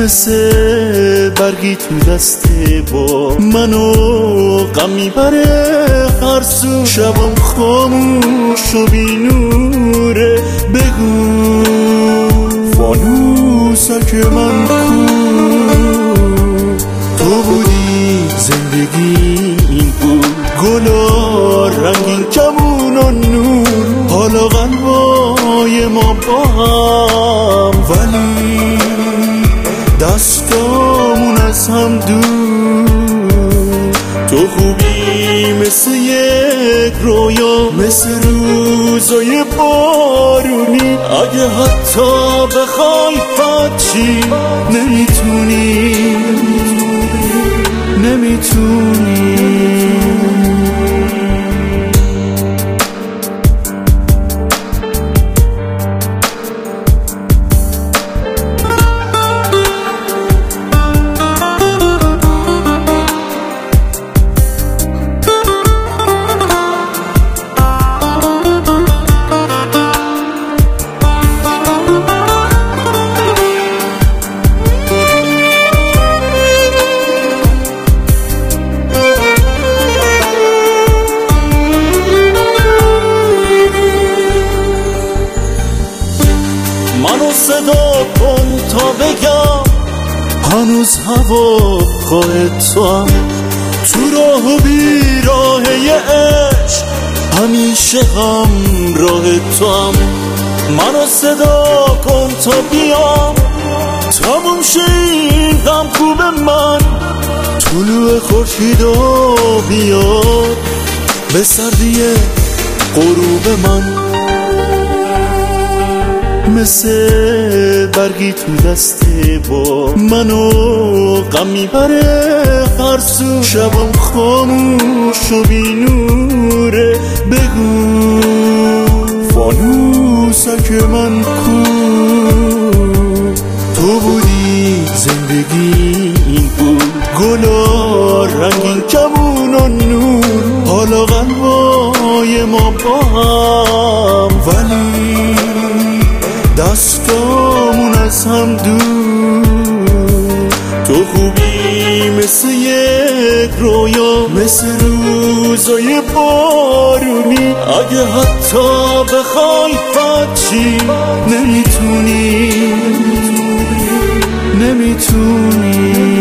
مثل برگی تو دست با منو غم میبره هر سو. شبم خاموش و بینوره، بگو فانوسک من کو؟ تو بودی زندگی این بود، گلا رنگین کمون و نور. حالا قلبای ما با هم، ولی دستامون از هم دور. تو خوبی مثل یک رویا، مثل روزای بارونی. اگه حتی بخوای پاچی نمیتونی. منو صدا کن تا بگم هنوز هوا خواه تو هم. تو راه و بیراه عشق همیشه همراه تو هم. منو صدا کن تا بیام تموم شه این غم خوب من. طلوع خورشیدا بیاد به سردی غروب من. مثل برگی تو دست با منو غم میبره هر سو. شبم خاموش و بینوره، بگو فانوسک من کو؟ تو بودی زندگی این بود، گلا رنگین کمون و نور. حالا قلبای ما با هم، ولی دستامون از هم دور. تو خوبی مثل یک رویا، مثل روزای بارونی. اگه حتی بخوای پاچی نمیتونی.